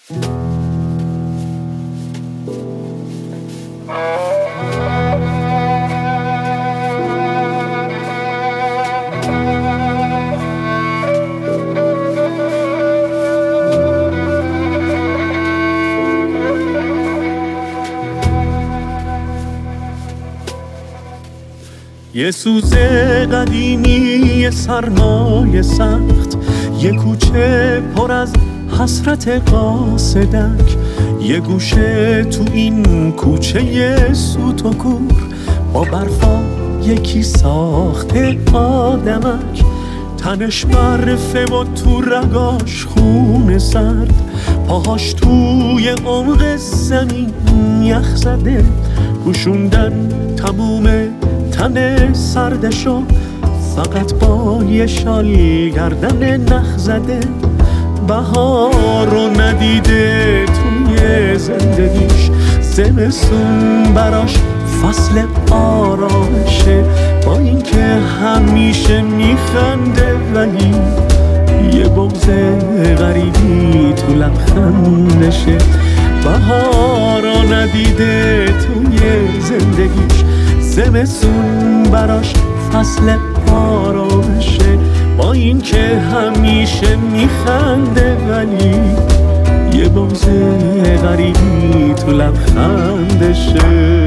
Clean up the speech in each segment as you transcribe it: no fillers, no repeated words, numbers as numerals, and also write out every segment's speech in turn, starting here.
یه سوز قدیمی سرمای سخت، یه کوچه پر از حسرت قاصدک، یه گوشه تو این کوچه یه سوت و کور، با برفا یکی ساخته آدمک، تنش برفه و تو رگاش خون سرد، پاهاش توی عمق زمین یخ زده، پوشوندن تموم تن سردشو فقط با یه شال گردن نخ زده. بهار رو ندیده توی زندگیش، زمستون براش فصل آرامشه، با اینکه همیشه میخنده ولی یه بغض غریبی تو لبخندشه. بهار رو ندیده توی زندگیش، زمستون براش فصل آرامشه، با این که همیشه میخنده ولی یه بغض غریبی تو لبخندشه.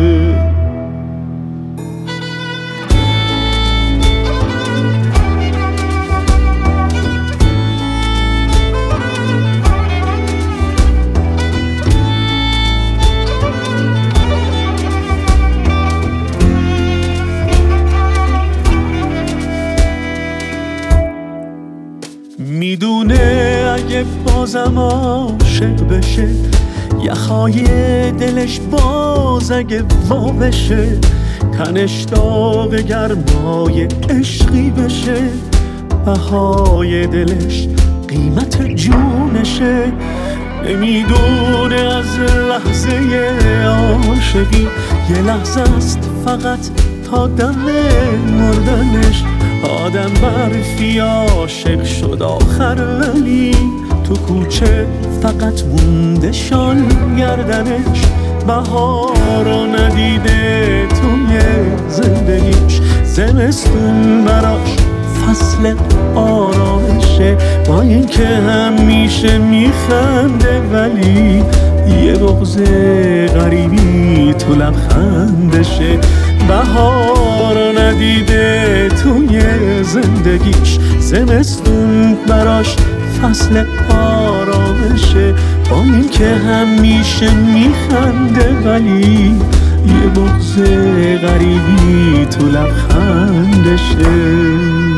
میدونه اگه بازم عاشق بشه، یخهای دلش باز اگه وا بشه، تنش داغ گرمای عشقی بشه، بهای دلش قیمت جونشه. نمیدونه از لحظه عاشقی یه لحظه است فقط تا دم مردنش. آدم برفی عاشق شد آخر ولی تو کوچه فقط مونده شال گردنش. بهار رو ندیده توی زندگیش، زمستون براش فصل آرامشه، با اینکه همیشه میخنده ولی یه بغض غریبی تو لبخندشه. بهار رو ندیده توی زندگیش، زمستون براش فصل آرامشه، با این که همیشه میخنده ولی یه بغض غریبی تو لبخندشه.